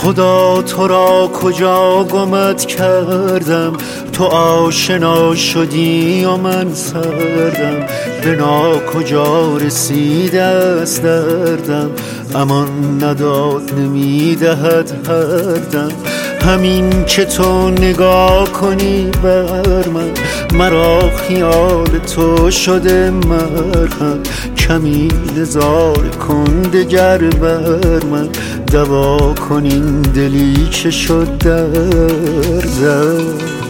خدا تو را کجا گمت کردم، تو آشنا شدی و من سردم. به ناکجا رسیده است دردم، امان نداد نمیدهد هر دم. همین که تو نگاه کنی بر من، مرا خیال تو شده مرهم. کمی نزار کن دگر بر من، دوا کن این دلی که شد دردم.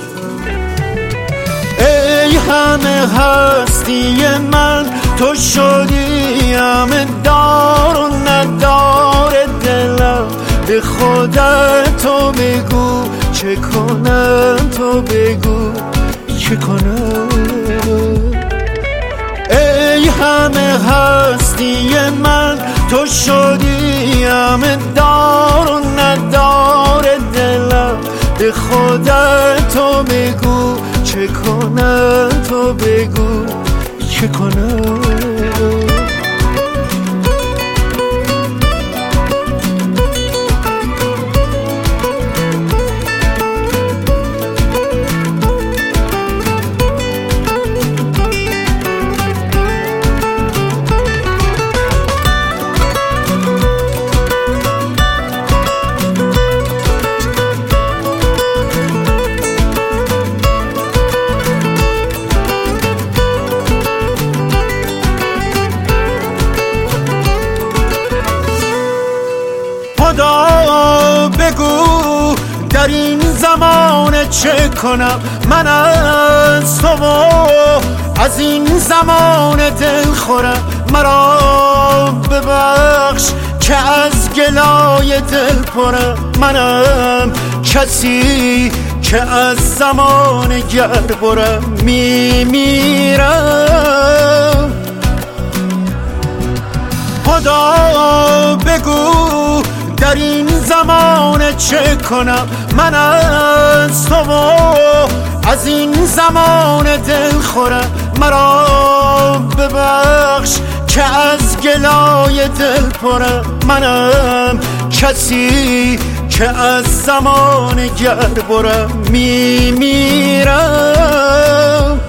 ای همه هستی من، تو شدی همه دار و ندار دلم. به خودت تو بگو چه کنم، تو بگو چه کنم. ای همه هستی من، تو شدی همه دار و ندار دلم. به خودت تو بگو چه کنم، تو بگو چه کنم. خدا بگو در این زمان چه کنم، من از تو و از این زمان دل خورم. مرا ببخش که از گلای دل پرم، منم کسی که از زمان گر برم میمیرم. خدا بگو در این زمان چه کنم، من از تو و از این زمان دل خورم. مرا ببخش که از گلای دل پرم، منم کسی که از زمان گر برم میمیرم.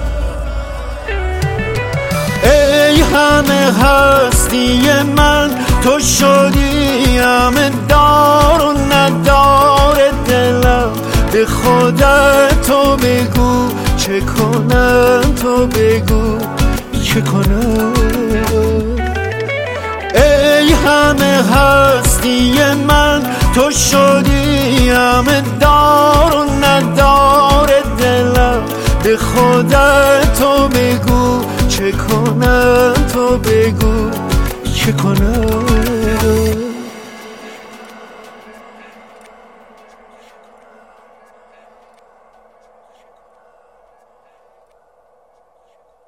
ای همه هستی من، تو شدی همه دار و ندار دلم. به خودت تو بگو چه کنم، تو بگو چه کنم. ای همه هستی من، تو شدی همه دار و ندار دلم. به خودت تو بگو چه کنم، تو بگو چه کنم.